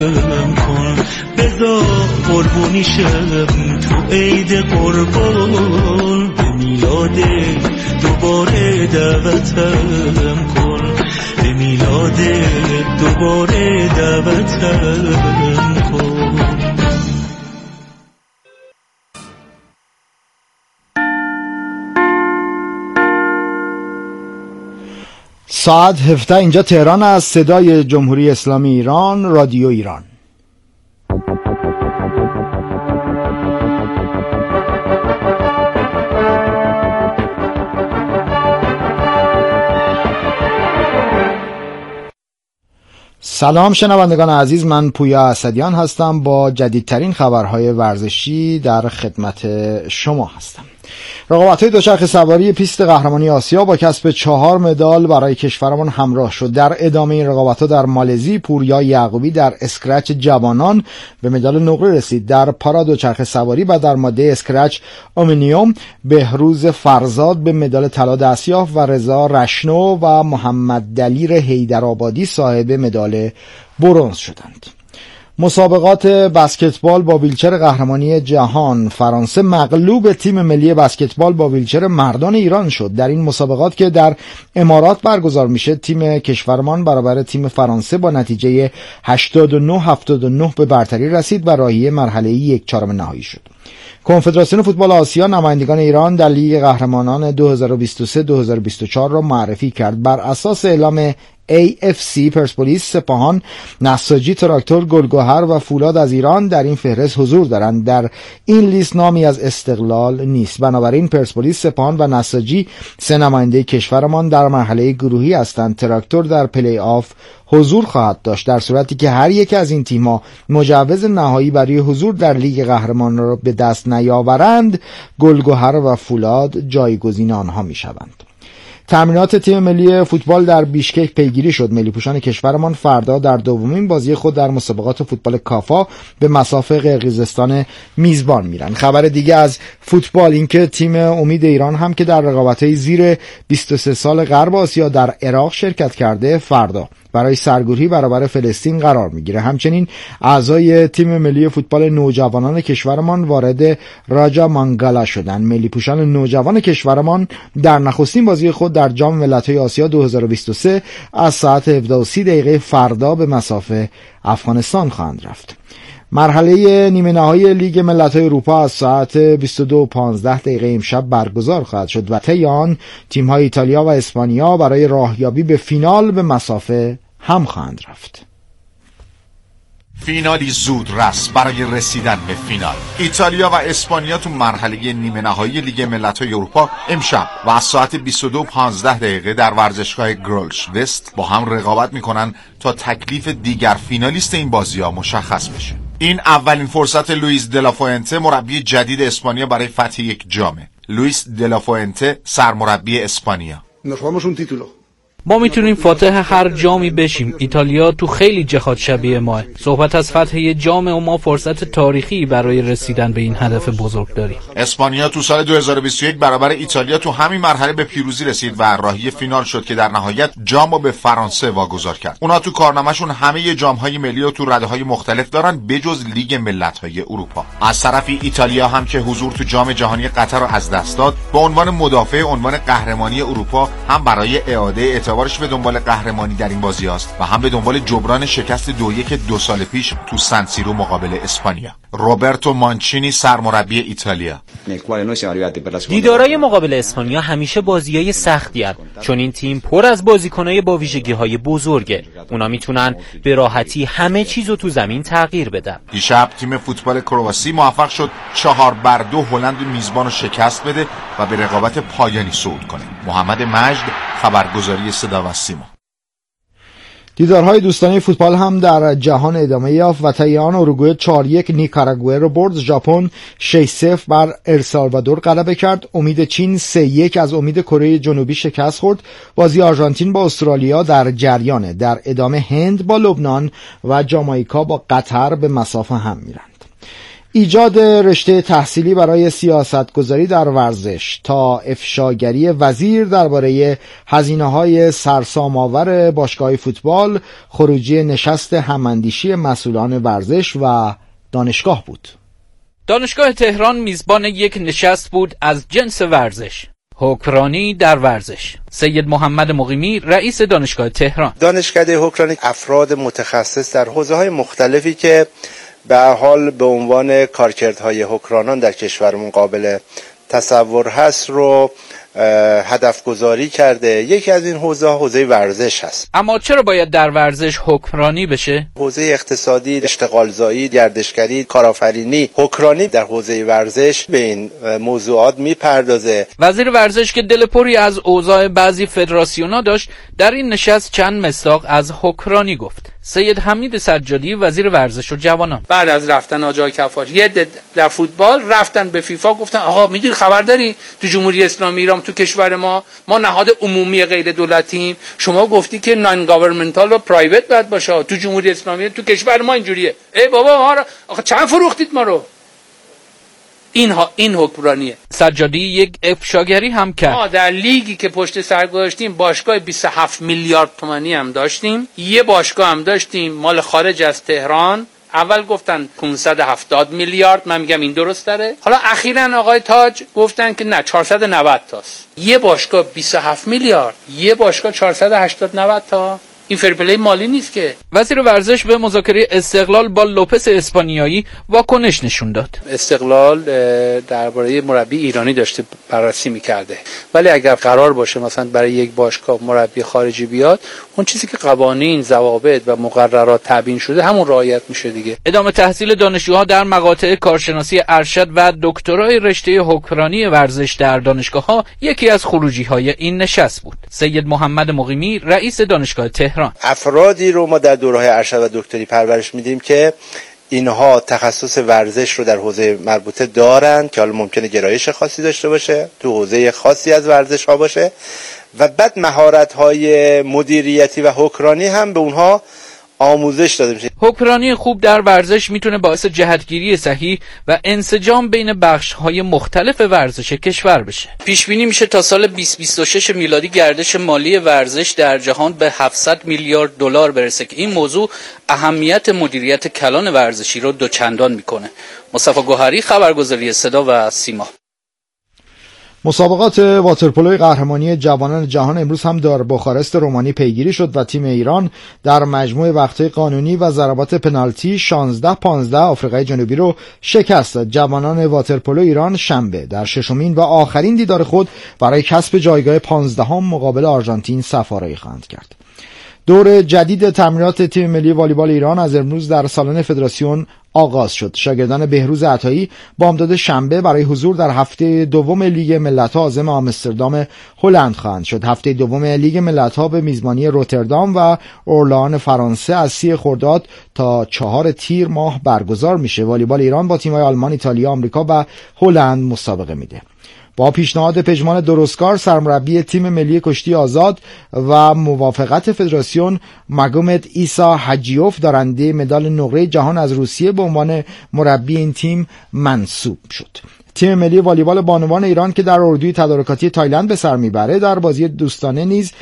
کن بذار قربونی شم تو عید قربان، به میلاد دوباره دعوتم کن، به میلاد دوباره دعوتم کن. ساعت 17 اینجا تهران است. صدای جمهوری اسلامی ایران، رادیو ایران. سلام شنوندگان عزیز، من پویا اسدیان هستم. با جدیدترین خبرهای ورزشی در خدمت شما هستم. رقابت‌های دوچرخه سواری پیست قهرمانی آسیا با کسب 4 مدال برای کشورمان همراه شد. در ادامه این رقابت‌ها در مالزی پوریا یعقوبی در اسکرچ جوانان به مدال نقره رسید. در پارا دوچرخه سواری و در ماده اسکرچ آمینیوم بهروز فرزاد به مدال طلا دست یافت و رضا رشنو و محمد دلیر حیدرآبادی صاحب مدال برنز شدند. مسابقات بسکتبال با ویلچر قهرمانی جهان، فرانسه مغلوب تیم ملی بسکتبال با ویلچر مردان ایران شد. در این مسابقات که در امارات برگزار میشه، تیم کشورمان برابر تیم فرانسه با نتیجه 89-79 به برتری رسید و راهی مرحله 1/4 نهایی شد. کنفدراسیون فوتبال آسیا نمایندگان ایران در لیگ قهرمانان 2023-2024 را معرفی کرد. بر اساس اعلام AFC پرسپولیس، سپاهان، نساجی، تراکتور، گلگهر و فولاد از ایران در این فهرست حضور دارند. در این لیست نامی از استقلال نیست. بنابراین پرسپولیس، سپاهان و نساجی 3 نماینده کشورمان در مرحله گروهی هستند. تراکتور در پلی آف حضور خواهد داشت در صورتی که هر یک از این تیم‌ها مجوز نهایی برای حضور در لیگ قهرمانان را به دست نیاورند. گلگهر و فولاد جایگزین آنها می‌شوند. تمرینات تیم ملی فوتبال در بیشکک پیگیری شد. ملی‌پوشان کشورمان فردا در دومین بازی خود در مسابقات فوتبال کافا به مصاف قرقیزستان میزبان میرن. خبر دیگه از فوتبال این که تیم امید ایران هم که در رقابت‌های زیر 23 سال غرب آسیا در عراق شرکت کرده، فردا برای سرگروهی برابر فلسطین قرار میگیره. همچنین اعضای تیم ملی فوتبال نوجوانان کشورمان وارد راجا مانگالا شدند. ملی‌پوشان نوجوان کشورمان در نخستین بازی خود در جام ملت‌های آسیا 2023 از ساعت 17:30 فردا به مصاف افغانستان خواهند رفت. مرحله نیمه نهایی لیگ ملت‌های اروپا از ساعت 22:15 امشب برگزار خواهد شد و طی آن تیم‌های ایتالیا و اسپانیا برای راهیابی به فینال به مصاف هم خواهند رفت. فینالی زودرس برای رسیدن به فینال. ایتالیا و اسپانیا تو مرحله نیمه نهایی لیگ ملت‌های اروپا امشب و از ساعت 22:15 در ورزشگاه گرولش وست با هم رقابت میکنن تا تکلیف دیگر فینالیست این بازی‌ها مشخص بشه. این اولین فرصت لوئیس دلافوئنته مربی جدید اسپانیا برای فتح یک جامه. لوئیس دلافوئنته سرمربی اسپانیا. ما میتونیم فاتح هر جامی بشیم. ایتالیا تو خیلی جهات شبیه ماه. صحبت از فتح یه جام و ما فرصت تاریخی برای رسیدن به این هدف بزرگ داریم. اسپانیا تو سال 2021 برابر ایتالیا تو همین مرحله به پیروزی رسید و راهی فینال شد که در نهایت جام رو به فرانسه واگذار کرد. اونا تو کارنامه‌شون همه جام‌های ملی رو تو رده‌های مختلف دارن بجز لیگ ملت‌های اروپا. از طرفی ایتالیا هم که حضور تو جام جهانی قطر رو از دست داد، به عنوان مدافع عنوان قهرمانی اروپا هم برای اعاده اعتبارش به دنبال قهرمانی در این بازی است و هم به دنبال جبران شکست 2-1 2 سال پیش تو سن سیرو مقابل اسپانیا. روبرتو مانچینی سرمربی ایتالیا: دیدارای مقابل اسپانیا همیشه بازیای سختی هستند، چون این تیم پر از بازیکنای با ویژگی‌های بزرگه. اونا میتونن به راحتی همه چیزو تو زمین تغییر بدن. دیشب تیم فوتبال کرواسی موفق شد 4-2 هلند میزبان رو شکست بده و به رقابت پایانی صعود کنه. محمد مجد، خبرگزاری صدا و سیما. دیدارهای دوستانه فوتبال هم در جهان ادامه یافت و طی آن اروگوئه 4-1 نیکاراگوئه را برد. ژاپن 6-0 بر السالوادور غلبه کرد. امید چین 3-1 از امید کره جنوبی شکست خورد. بازی آرژانتین با استرالیا در جریانه. در ادامه هند با لبنان و جامائیکا با قطر به مصاف هم میرند. ایجاد رشته تحصیلی برای سیاستگذاری در ورزش تا افشاگری وزیر درباره هزینه‌های سرسام‌آور باشگاه فوتبال، خروجی نشست هماندیشی مسئولان ورزش و دانشگاه بود. دانشگاه تهران میزبان یک نشست بود از جنس ورزش. حکمرانی در ورزش. سید محمد مقیمی رئیس دانشگاه تهران. دانشکده حکمرانی افراد متخصص در حوزه‌های مختلفی که به حال به عنوان کارکردهای حکمرانان در کشورمون قابل تصور هست رو هدف گذاری کرده. یکی از این حوزه ورزش هست. اما چرا باید در ورزش حکمرانی بشه؟ حوزه اقتصادی، اشتغالزایی، گردشگری، کارآفرینی، حکمرانی در حوزه ورزش به این موضوعات میپردازه. وزیر ورزش که دل پری از اوضاع بعضی فدراسیون‌ها داشت، در این نشست چند مصداق از حکمرانی گفت. سید حمید سجادی وزیر ورزش و جوانان: بعد از رفتن آجای کفاش یه در فوتبال رفتن به فیفا گفتن آقا میدونی خبر داری تو جمهوری اسلامی ایران تو کشور ما نهاد عمومی غیر دولتیم، شما گفتی که نان گاورنمنتال و پرایوت باید باشه، تو جمهوری اسلامی تو کشور ما اینجوریه. ای بابا ما رو آخه چند فروختید ما رو؟ این حکمرانیه. سجادی یک افشاگری هم کرد. ما در لیگی که پشت سر گذاشتیم باشگاه 27 میلیارد تومانی هم داشتیم، یه باشگاه هم داشتیم مال خارج از تهران، اول گفتن 570 میلیارد، من میگم این درست داره، حالا اخیراً آقای تاج گفتن که نه 490 تاست. یه باشگاه 27 میلیارد، یه باشگاه 480 90 تا، این فرپلی مالی نیست که. وزیر ورزش به مذاکره استقلال با لوپس اسپانیایی واکنش نشون داد. استقلال درباره مربی ایرانی داشته بررسی میکرده، ولی اگر قرار باشه مثلا برای یک باشگاه مربی خارجی بیاد، اون چیزی که قوانین، ضوابط و مقررات تبیین شده همون رعایت میشه دیگه. ادامه تحصیل دانشجوها در مقاطع کارشناسی ارشد و دکترای رشته حکمرانی ورزش در دانشگاه‌ها یکی از خروجی‌های این نشست بود. سید محمد مقیمی رئیس دانشگاه تهران: افرادی رو ما در دوره‌های ارشد و دکتری پرورش میدیم که اینها تخصص ورزش رو در حوزه مربوطه دارن که حالا ممکنه گرایش خاصی داشته باشه، تو حوزه خاصی از ورزش ها باشه، و بعد مهارت‌های مدیریتی و حکمرانی هم به اونها آموزش داده میشه. حکمرانی خوب در ورزش میتونه باعث جهتگیری صحیح و انسجام بین بخش‌های مختلف ورزش کشور بشه. پیش بینی میشه تا سال 2026 میلادی گردش مالی ورزش در جهان به 700 میلیارد دلار برسه که این موضوع اهمیت مدیریت کلان ورزشی رو دوچندان میکنه. مصطفی گوهری، خبرگزاری صدا و سیما. مسابقات واترپولوی قهرمانی جوانان جهان امروز هم در بخارست رومانی پیگیری شد و تیم ایران در مجموع وقت‌های قانونی و ضربات پنالتی 16-15 آفریقای جنوبی رو شکست داد. جوانان واترپولو ایران شنبه در ششمین و آخرین دیدار خود برای کسب جایگاه 15 مقابل آرژانتین سفارایی خواهند کرد. دور جدید تمرینات تیم ملی والیبال ایران از امروز در سالن فدراسیون آغاز شد. شاگردان بهروز عطایی بامداد شنبه برای حضور در هفته دوم لیگ ملت‌ها عازم آمستردام هلند خواهند شد. هفته دوم لیگ ملت‌ها به میزبانی روتردام و اورلان فرانسه از 30 خرداد تا 4 تیر ماه برگزار میشه. والیبال ایران با تیم‌های آلمان، ایتالیا، آمریکا و هلند مسابقه میده. با پیشنهاد پژمان درستکار سرمربی تیم ملی کشتی آزاد و موافقت فدراسیون، مگومد ایسا حجیوف دارنده مدال نقره جهان از روسیه به عنوان مربی این تیم منصوب شد. تیم ملی والیبال بانوان ایران که در اردوی تدارکاتی تایلند به سر میبره در بازی دوستانه نیز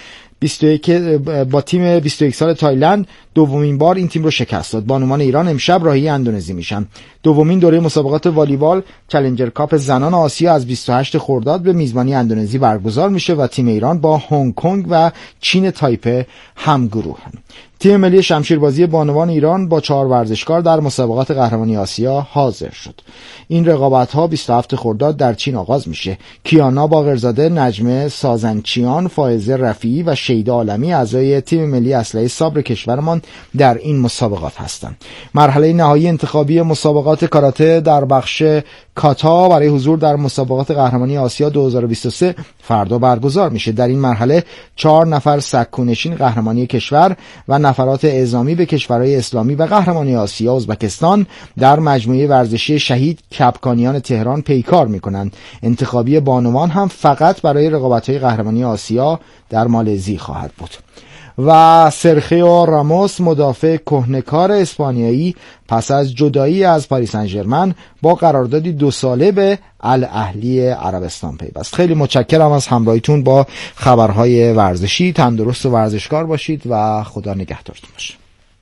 با تیم 21 سال تایلند دومین بار این تیم رو شکست داد. بانوان ایران امشب راهی اندونزی میشن. دومین دوره مسابقات والیبال چالنجر کاپ زنان آسیا از 28 خرداد به میزبانی اندونزی برگزار میشه و تیم ایران با هنگ کنگ و چین تایپه همگروهن. تیم ملی شمشیربازی بانوان ایران با 4 ورزشکار در مسابقات قهرمانی آسیا حاضر شد. این رقابت‌ها 27 خرداد در چین آغاز میشه. کیانا باقرزاده، نجمه سازنچیان، فائزه رفیعی و شیدا عالمی اعضای تیم ملی اسلحه صبر کشورمان در این مسابقات هستند. مرحله نهایی انتخابی مسابقات کاراته در بخش کاتا برای حضور در مسابقات قهرمانی آسیا 2023 فردا برگزار میشه. در این مرحله 4 نفر سکونشین قهرمانی کشور و نفرات اعزامی به کشورهای اسلامی و قهرمانی آسیا ازبکستان در مجموعه ورزشی شهید کپکانیان تهران پیکار میکنند. انتخابی بانوان هم فقط برای رقابت‌های قهرمانی آسیا در مالزی خواهد بود. و سرخیو راموس مدافع کهنه‌کار اسپانیایی پس از جدایی از پاریس سن ژرمن با قراردادی 2 ساله به الاهلی عربستان پیوست. خیلی متشکرم از همراهیتون با خبرهای ورزشی. تندرست و ورزشکار باشید و خدا نگهدارتون باشه.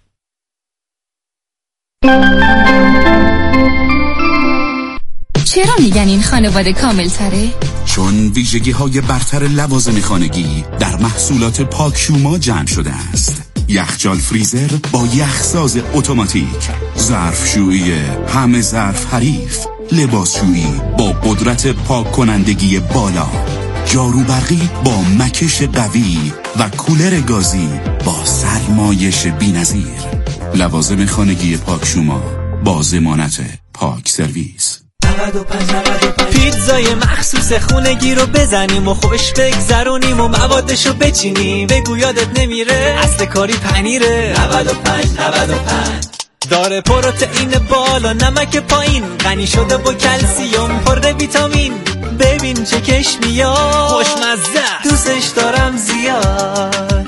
چرا میگن این خانواده کامل تره؟ چون ویژگی های برتر لوازم خانگی در محصولات پاکشوما جمع شده است. یخچال فریزر با یخساز اتوماتیک، ظرفشویی همه ظرف حریف، لباسشویی با قدرت پاک کنندگی بالا، جارو برقی با مکش قوی و کولر گازی با سرمایش بی‌نظیر. لوازم خانگی پاکشوما با ضمانت پاک سرویس. 95 پیتزای مخصوص خونگی رو بزنیم و خوش بگذرونیم و موادشو بچینیم، بگو یادت نمیره اصل کاری پنیره. 95 داره پروتئین بالا، نمک پایین، غنی شده با کلسیوم، پر ویتامین. ببین چه کش میاد، خوشمزه، دوستش دارم زیاد.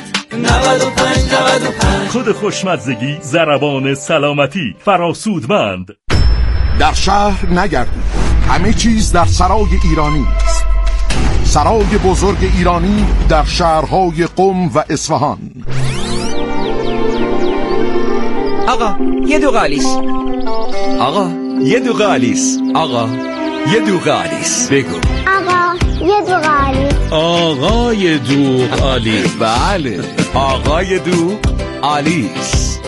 95 خود خوشمزگی، ضربان سلامتی، فراسودمند. در شهر نگردید، همه چیز در سرای ایرانی است. سرای بزرگ ایرانی در شهرهای قم و اصفهان. آقا یه دو قالیس. آقا یه دو قالیس. آقا یه دو قالیس. بگو آقا یه دو قالیس. آقای دو قالیس. بله آقای دو قالیس.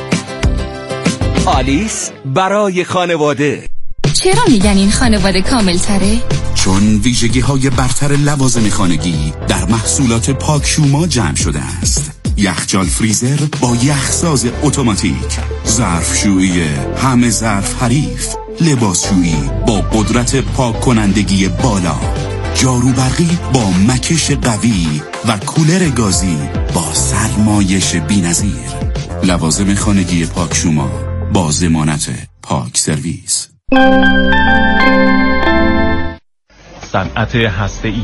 آلیس برای خانواده. چرا میگن این خانواده کامل تره؟ چون ویژگی های برتر لوازم خانگی در محصولات پاکشوما جمع شده است. یخچال فریزر با یخساز اتوماتیک، ظرفشویی همه ظرف حریف، لباسشویی با قدرت پاک کنندگی بالا، جارو برقی با مکش قوی و کولر گازی با سرمایش بی‌نظیر. لوازم خانگی پاکشوما با ضمانت پاک سرویس. صنعت هسته‌ای.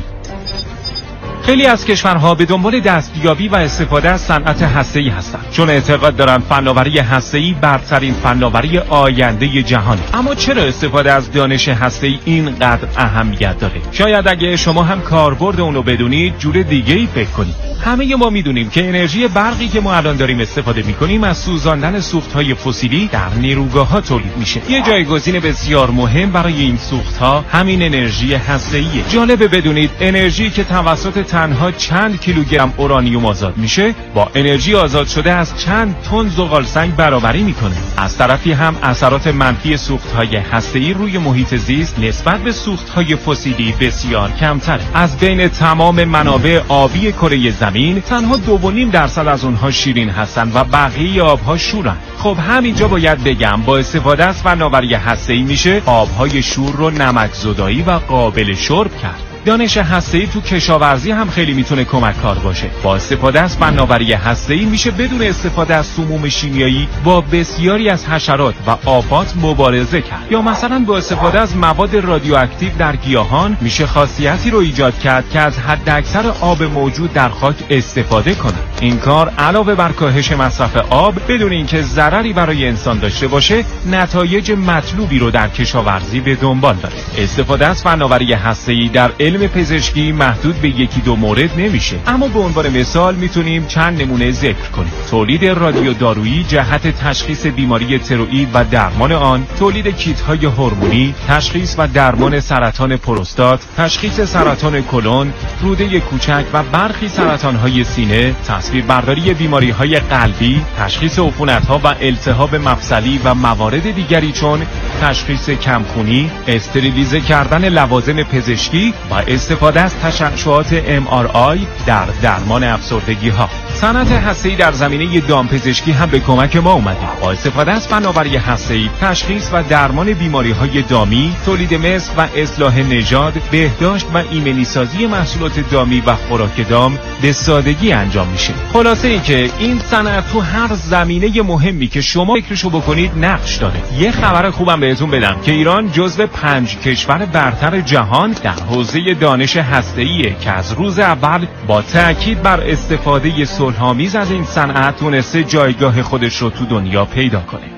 خیلی از کشورها به دنبال دستیابی و استفاده از صنعت هسته‌ای هستند، چون اعتقاد دارند فناوری هسته‌ای برترین فناوری آینده جهان. اما چرا استفاده از دانش هسته‌ای اینقدر اهمیت داره؟ شاید اگه شما هم کاربرد اونو بدونید جور دیگه‌ای فکر کنید. همه ما میدونیم که انرژی برقی که ما الان داریم استفاده میکنیم از سوزاندن سوخت‌های فسیلی در نیروگاه‌ها تولید میشه. یه جایگزین بسیار مهم برای این سوخت‌ها همین انرژی هسته‌ایه. جالبه بدونید انرژی که توسط تنها چند کیلوگرم اورانیوم آزاد میشه با انرژی آزاد شده از چند تن زغالسنگ برابری میکنه. از طرفی هم اثرات منفی سوخت‌های هسته‌ای روی محیط زیست نسبت به سوخت‌های فسیلی بسیار کمتر. از بین تمام منابع آبی کره زمین تنها 2.5% از اونها شیرین هستن و بقیه آبها شورن. خب همینجا باید بگم با استفاده از فناوری هسته‌ای میشه آبهای شور رو نمک‌زدایی و قابل شرب کرد. دانش هسته‌ای تو کشاورزی هم خیلی میتونه کمک کار باشه. با استفاده از فناوری هسته‌ای میشه بدون استفاده از سموم شیمیایی با بسیاری از حشرات و آفات مبارزه کرد. یا مثلا با استفاده از مواد رادیواکتیو در گیاهان میشه خاصیتی رو ایجاد کرد که از حداکثر آب موجود در خاک استفاده کنه. این کار علاوه بر کاهش مصرف آب بدون اینکه ضرری برای انسان داشته باشه، نتایج مطلوبی رو در کشاورزی به دنبال داره. استفاده از فناوری هسته‌ای در علم پزشکی محدود به 1-2 مورد نمیشه، اما به عنوان مثال میتونیم چند نمونه ذکر کنیم. تولید رادیو دارویی جهت تشخیص بیماری تروئید و درمان آن، تولید کیت‌های هورمونی، تشخیص و درمان سرطان پروستات، تشخیص سرطان کلون، روده کوچک و برخی سرطان‌های سینه، تصویربرداری بیماری‌های قلبی، تشخیص عفونت‌ها و التهاب مفصلی و موارد دیگری چون تشخیص کمخونی، استریلیزه کردن لوازم پزشکی و استفاده از تشعشعات MRI در درمان افسردگی ها. صنعت هسته‌ای در زمینه دامپزشکی هم به کمک ما اومده. با استفاده از فناوری هسته‌ای تشخیص و درمان بیماری‌های دامی، تولید مثل و اصلاح نژاد، بهداشت و ایمنیسازی محصولات دامی و خوراک دام به سادگی انجام میشه. خلاصه ای که این صنعت تو هر زمینه مهمی که شما فکرشو بکنید نقش داره. یه خبر خوبم بهتون بدم که ایران جزو 5 کشور برتر جهان در حوزه دانش هسته‌ایه که از روز اول با تأکید بر استفاده صلح‌آمیز از این صنعت تونسته جایگاه خودش رو تو دنیا پیدا کنه.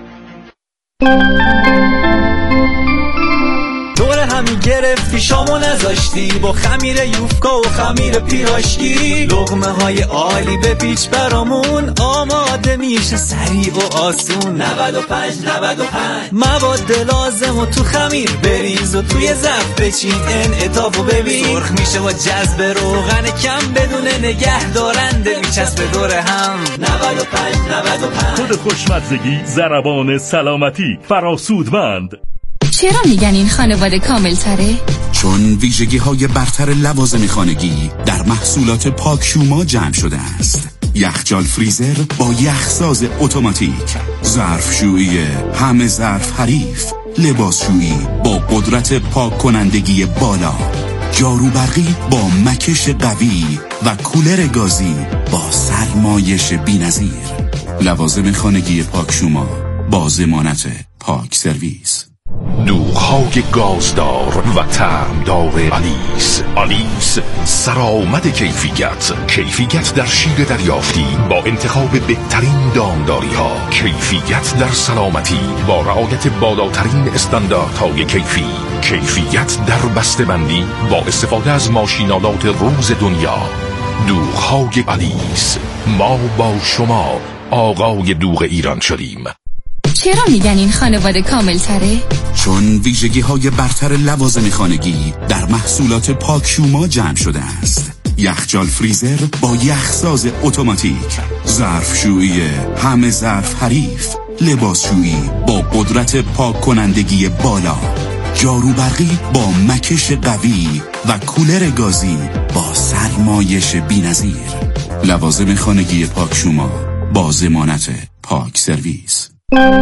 دور همی گرفتی شامو نذاشتی، با خمیر یوفکا و خمیر پیراشکی لقمه های عالی به پیچ برامون آماده میشه سریع و آسون. 95 مواد لازم و تو خمیر بریز و توی ظرف بچین انعطافو ببین، سرخ میشه و جذب روغن کم بدون نگه دارنده میچسبه دور هم. 95 خود خوشمزگی، ضربان سلامتی، فراسودمند. چرا میگن این خانواده کامل تره؟ چون ویژگی های برتر لوازم خانگی در محصولات پاکشوما جمع شده است. یخچال فریزر با یخساز اتوماتیک، ظرفشویی همه ظرف حریف، لباسشویی با قدرت پاک کنندگی بالا، جارو برقی با مکش قوی و کولر گازی با سرمایش بی‌نظیر. لوازم خانگی پاکشوما با ضمانت پاک سرویس. دوغ‌های گازدار و طعمدار آلیس سرآمد کیفیت در شیر دریافتی با انتخاب بهترین دامداری ها، کیفیت در سلامتی با رعایت بالاترین استانداردهای کیفیت در بسته‌بندی با استفاده از ماشینالات روز دنیا. دوغ‌های آلیس، ما با شما آقای دوغ ایران شدیم. چرا میگن این خانواده کامل تره؟ چون ویژگی های برتر لوازم خانگی در محصولات پاکشوما جمع شده است. یخچال فریزر با یخساز اتوماتیک، ظرفشویی همه ظرف حریف، لباسشویی با قدرت پاک کنندگی بالا، جارو برقی با مکش قوی و کولر گازی با سرمایش بی‌نظیر. لوازم خانگی پاکشوما با ضمانت پاک سرویس.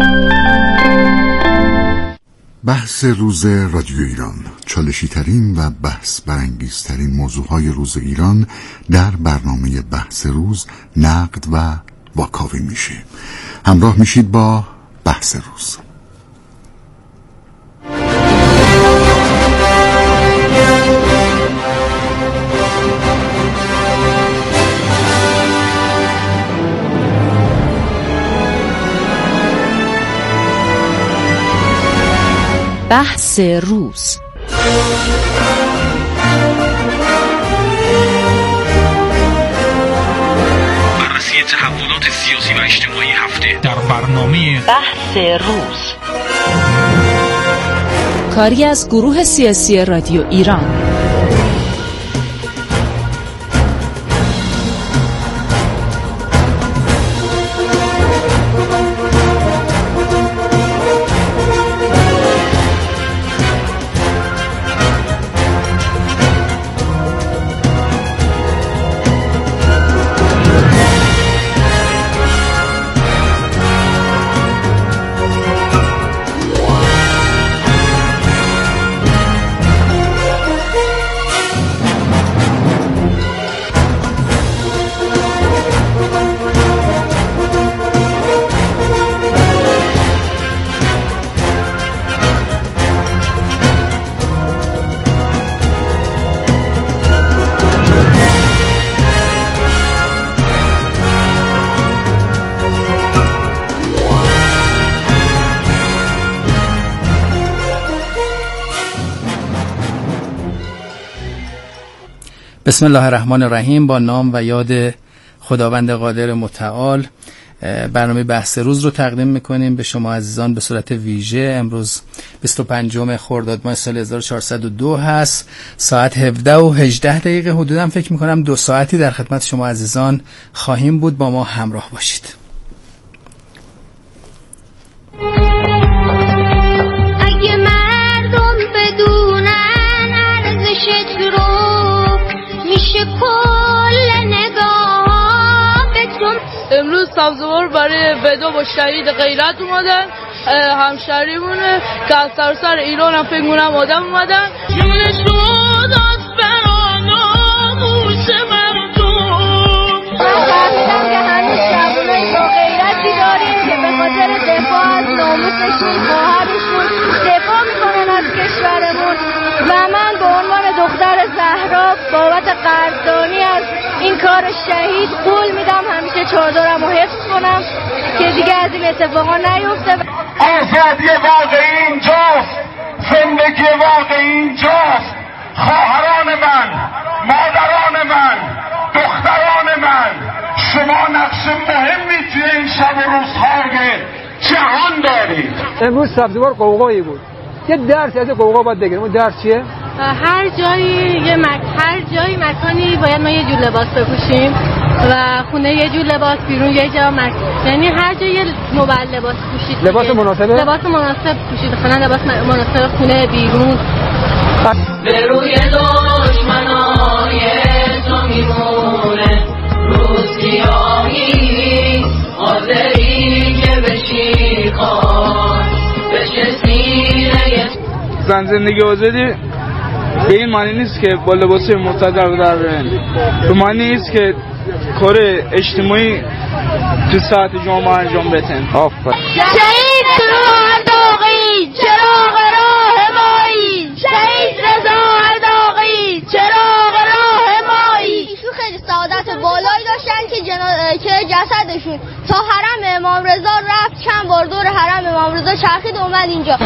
بحث روز رادیو ایران، چالشی ترین و بحث برانگیزترین موضوعهای روز ایران در برنامه بحث روز نقد و واکاوی میشه. همراه میشید با بحث روز. بحث روز. بررسی تحولات سیاسی و اجتماعی هفته در برنامه بحث روز، کاری از گروه سیاسی رادیو ایران. بسم الله الرحمن الرحیم. با نام و یاد خداوند قادر متعال برنامه بحث روز رو تقدیم میکنیم به شما عزیزان به صورت ویژه. امروز 25 خرداد ماه سال 1402 هست، ساعت 17:18 حدوداً فکر میکنم 2 ساعتی در خدمت شما عزیزان خواهیم بود. با ما همراه باشید. اگه مردم بدونن ارزشت رو میشه کل نگاه بهتون. امروز سبزوار برای ودا با شهید غیرت اومدن، همشهریمونه که از سراسر ایران هم فکر کنم آدم اومدن. جونشون از براناموس مردم. من فهمیدم که هنوز جوانای با غیرتی داریم که به خاطر دفاع از ناموسشون، خواهرشون دفاع میکنن از کشورمون و من به عنوان دختر زهرا بابت قدردانی از این کار شهید قول میدم همیشه چادرم رو حفظ کنم که دیگه از این اتفاقا نیفته. آزادی واقعی اینجاست، زندگی واقعی اینجاست. خواهران من، مادران من، دختران من، شما نقش مهمی توی این شب و روزهای جهان دارید. امروز سبزوار قوقایی بود، یه درس از قوقا باید بگیریم. اون درس چیه؟ هر جایی مکانی باید ما یه جور لباس بپوشیم و خونه یه جور لباس، بیرون یه جا یعنی هر جایی یه مبل لباس پوشید. لباس مناسبه؟ لباس مناسب پوشید، خونه لباس مناسب، خونه بیرون. به روی دشمنای تو میمونه روسیایی آذری که بشی خواهد بشه سینه. زندگی آزادی به این معنی نیست که با لباس مقتدر در به معنی نیست که کار اجتماعی تو ساعت جامعه انجام بدن. شهید ارداغی چراغ راه مایی، شهید رضا ارداغی چراغ راه مایی. ایشون خیلی سعادت بالایی داشتن که جسدشون تا حرم امام رضا رفت، چند بار دور حرم امام رضا چرخید و اومد اینجا.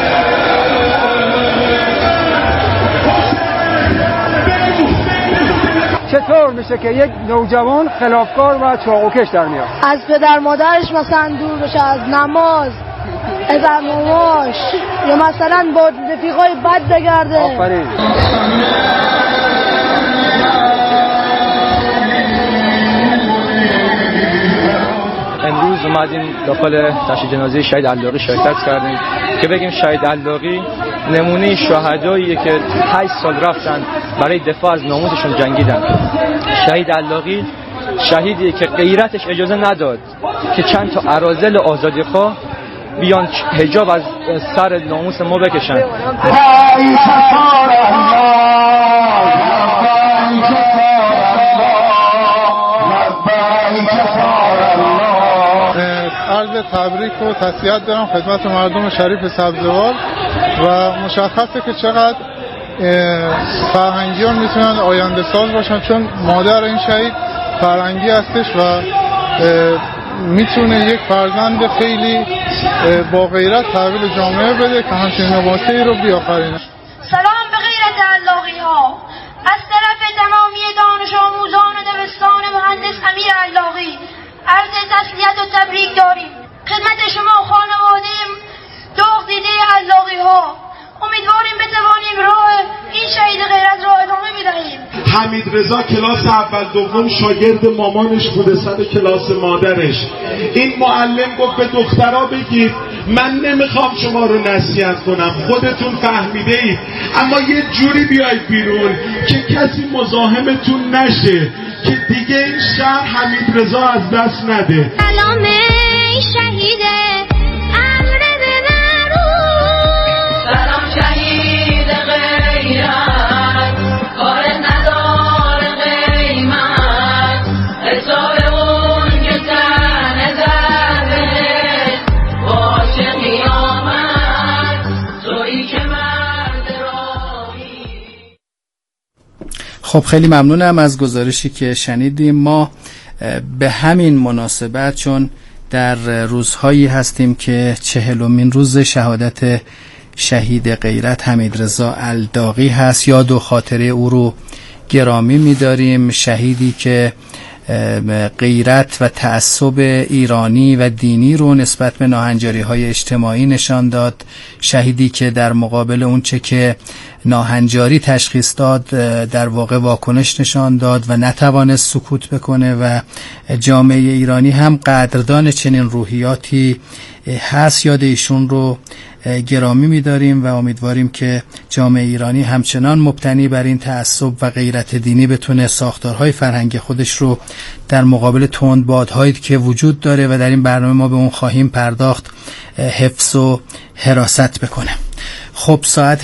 چطور میشه که یک نوجوان خلافکار و چاقوکش در میاد؟ از پدر مادرش مثلا دور بشه، از نماز، از اماماش، یا مثلا با رفیقای بد بگرده. آفرین. امروز اومدیم داخل تشییع جنازه شهید علاقی شرکت کردیم که بگیم شهید علاقی نمونه شهداییه که 8 سال رفتن برای دفاع از ناموسشون جنگیدن. شهید علاقی شهیدیه که غیرتش اجازه نداد که چند تا اراذل آزادیخواه بیان حجاب از سر ناموس ما بکشن. عرض تبریک و تسلیت دارم خدمت مردم شریف سبزوار و مشخصه که چقدر فرهنگیان میتونن آینده ساز باشن، چون مادر این شهید فرهنگی هستش و میتونه یک فرزند خیلی با غیرت تحویل جامعه بده که همچنین نباته رو بیافرینه. سلام به غیرت علاقی ها از طرف تمامی دانش آموزان و دبستان مهندس امیر علاقی عرض تسلیت و تبریک داریم خدمت شما خانواده داغ دیده علاقی ها. امیدواریم بتوانیم راه این شهید غیرت را ادامه بدهیم. حمید رضا کلاس اول دوم شاگرد مامانش بوده، سر کلاس مادرش. این معلم گفت به دخترها بگید من نمیخوام شما رو نصیحت کنم، خودتون فهمیده اید، اما یه جوری بیاید بیرون که کسی مزاحمتون نشه که دیگه این شهر حمید رضا از دست نده. سلام شهیده امر ببرون، سلام شهید غیرت کار نداره قیمت، حساب اون که تن زرده باشه قیامت، تویی که مرد راهی. خب خیلی ممنونم از گزارشی که شنیدیم. ما به همین مناسبت چون در روزهایی هستیم که 40مین روز شهادت شهید غیرت حمیدرضا الداغی هست، یاد و خاطره او رو گرامی می‌داریم. شهیدی که غیرت و تعصب ایرانی و دینی رو نسبت به ناهنجاری‌های اجتماعی نشان داد، شهیدی که در مقابل اون چه که ناهنجاری تشخیص داد در واقع واکنش نشان داد و نتوانست سکوت بکنه و جامعه ایرانی هم قدردان چنین روحیاتی هست. یاد ایشون رو گرامی می‌داریم و امیدواریم که جامعه ایرانی همچنان مبتنی بر این تعصب و غیرت دینی بتونه ساختارهای فرهنگ خودش رو در مقابل تندبادهایی که وجود داره و در این برنامه ما به اون خواهیم پرداخت حفظ و حراست بکنه. خب ساعت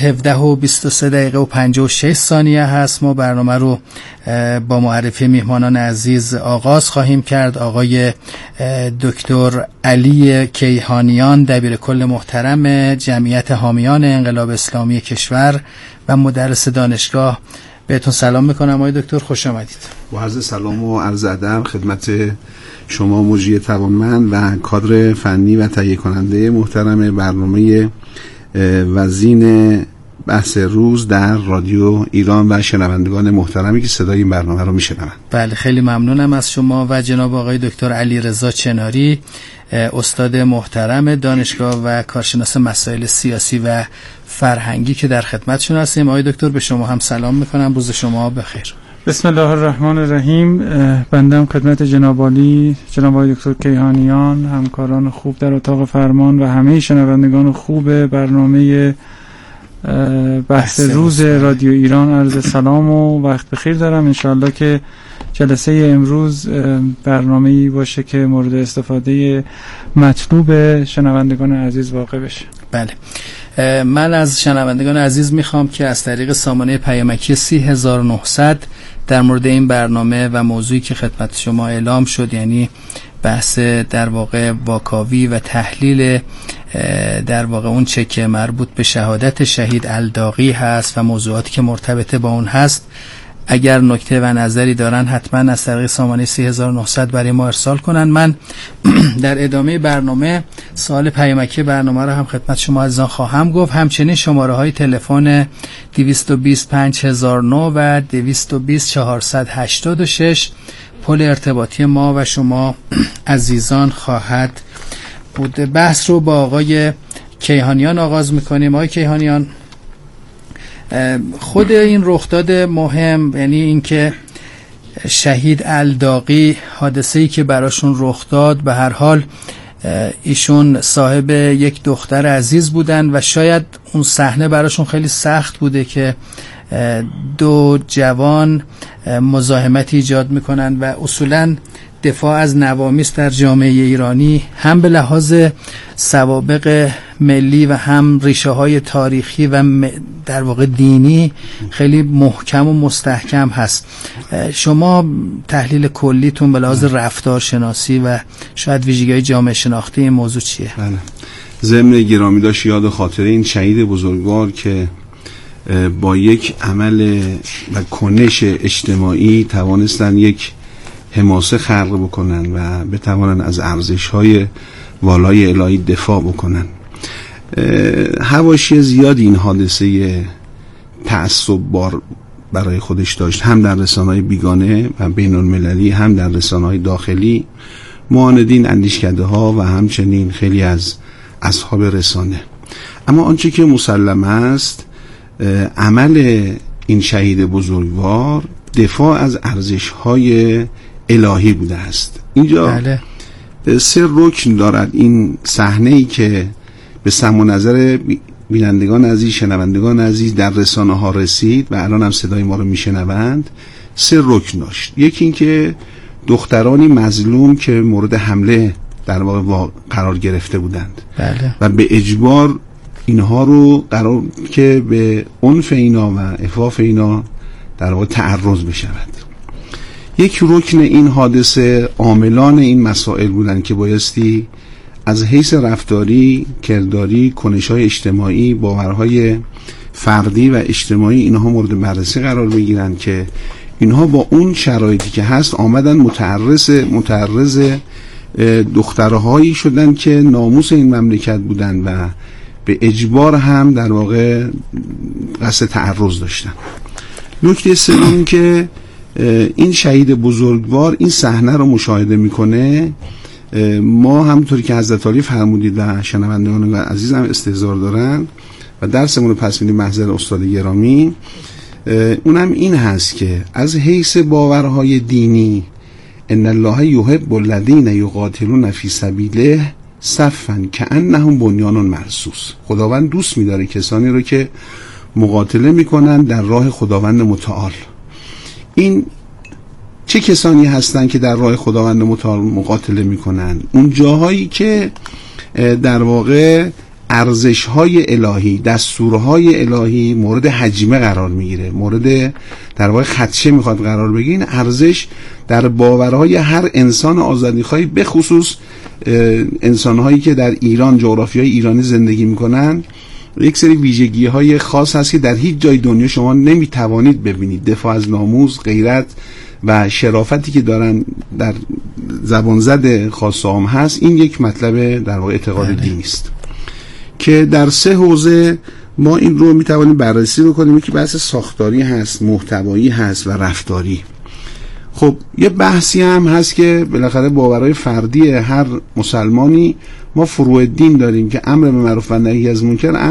17:23:56 هست. ما برنامه رو با معرفی میهمانان عزیز آغاز خواهیم کرد. آقای دکتر علی کیهانیان، دبیر کل محترم جمعیت حامیان انقلاب اسلامی کشور و مدرس دانشگاه، بهتون سلام میکنم. آقای دکتر خوش آمدید. با عرض سلام و عرض ادب خدمت شما مجری توانمند و کادر فنی و تهیه کننده محترم برنامه وزین بحث روز در رادیو ایران و شنوندگان محترمی که صدای این برنامه رو میشنوند. بله، خیلی ممنونم از شما و جناب آقای دکتر علیرضا چناری، استاد محترم دانشگاه و کارشناس مسائل سیاسی و فرهنگی که در خدمتشون هستیم. آقای دکتر به شما هم سلام میکنم، روز شما بخیر. بسم الله الرحمن الرحیم. بنده خدمت جناب عالی، جناب آقای دکتر کیهانیان، همکاران خوب در اتاق فرمان و همه شنوندگان خوب برنامه بحث روز رادیو ایران عرض سلام و وقت بخیر دارم. انشاءالله که جلسه امروز برنامه‌ای باشه که مورد استفاده مطلوب شنوندگان عزیز واقع بشه. بله، من از شنوندگان عزیز میخوام که از طریق سامانه پیامکی 30900 در مورد این برنامه و موضوعی که خدمت شما اعلام شد، یعنی بحث در واقع واکاوی و تحلیل در واقع اون چه که مربوط به شهادت شهید الداغی هست و موضوعاتی که مرتبط با اون هست، اگر نکته و نظری دارن حتما از طریق سامانه 3900 برای ما ارسال کنن. من در ادامه برنامه سوال پیامکی برنامه رو هم خدمت شما عزیزان خواهم گفت. همچنین شماره های تلفن 220 5009 و 220 486 پل ارتباطی ما و شما عزیزان خواهد بود. بحث رو با آقای کیهانیان آغاز میکنیم. آقای کیهانیان، خود این رخداد مهم، یعنی اینکه شهید الداغی، حادثه‌ای که براشون رخ داد، به هر حال ایشون صاحب یک دختر عزیز بودن و شاید اون صحنه براشون خیلی سخت بوده که دو جوان مزاحمت ایجاد میکنن و اصولاً دفاع از نوامیس در جامعه ایرانی هم به لحاظ سوابق ملی و هم ریشه های تاریخی و در واقع دینی خیلی محکم و مستحکم هست. شما تحلیل کلیتون به لحاظ رفتارشناسی و شاید ویژگی‌های جامعه شناختی این موضوع چیه؟ بله، ضمن گرامی داشت یاد و خاطره این شهید بزرگوار که با یک عمل و کنش اجتماعی توانستن یک حماسه خلق بکنن و بتوانن از ارزش‌های والای الهی دفاع بکنن. حواشی زیاد این حادثه تعصب بار برای خودش داشت، هم در رسانه‌های بیگانه و بین‌المللی، هم در رسانه‌های داخلی، معاندین، اندیشکده‌ها و همچنین خیلی از اصحاب رسانه. اما آنچه که مسلم است، عمل این شهید بزرگوار دفاع از ارزش‌های الهی بوده است. اینجا بله. 3 رکن دارد این صحنه‌ای که به سمع و نظر بینندگان عزیز، شنوندگان عزیز در رسانه ها رسید و الان هم صدای ما رو میشنوند. 3 رکن داشت. یکی این که دخترانی مظلوم که مورد حمله در واقع قرار گرفته بودند، بله. و به اجبار اینها رو قرار که به عنف اینا و عفاف اینا در واقع تعرض بشود. یک رکن این حادثه عاملان این مسائل بودن که بایستی از حیث رفتاری، کرداری، کنش‌های اجتماعی، باورهای فردی و اجتماعی اینها مورد بررسی قرار بگیرن که اینها با اون شرایطی که هست آمدن متعرض دخترهایی شدن که ناموس این مملکت بودن و به اجبار هم در واقع قصد تعرض داشتن. نکته سوم که این شهید بزرگوار این صحنه رو مشاهده میکنه، ما همونطوری که حضرت علی فرمودید و شنوندگان عزیز هم استحضار دارن و درسمون رو پس میدیم محضر استاد گرامی، اونم این هست که از حیث باورهای دینی ان الله یحب الذین یقاتلون فی سبیله صفا کأنهم بنیان مرصوص. خداوند دوست می‌داره کسانی رو که مقاتله میکنن در راه خداوند متعال. این چه کسانی هستند که در راه خداوند متعال مقاتله میکنن؟ اون جاهایی که در واقع ارزش‌های الهی، دستورهای الهی مورد هجمه قرار میگیره، مورد در واقع خدشه میخواد قرار بگیره. این ارزش در باورهای هر انسان آزادیخواهی، به خصوص انسانهایی که در ایران، جغرافیای ایرانی زندگی میکنن، یک سری ویژگی‌های خاص هست که در هیچ جای دنیا شما نمیتوانید ببینید. دفاع از ناموس، غیرت و شرافتی که دارن در زبان زد خاص عام هست، این یک مطلب در واقع اعتقاد دینی است که در 3 حوزه ما این رو میتوانیم بررسی بکنیم. که بحث ساختاری هست، محتوایی هست و رفتاری. خب یه بحثی هم هست که بالاخره باورهای فردی هر مسلمانی، ما فروع دین داریم که امر به معروف و نهی از منکر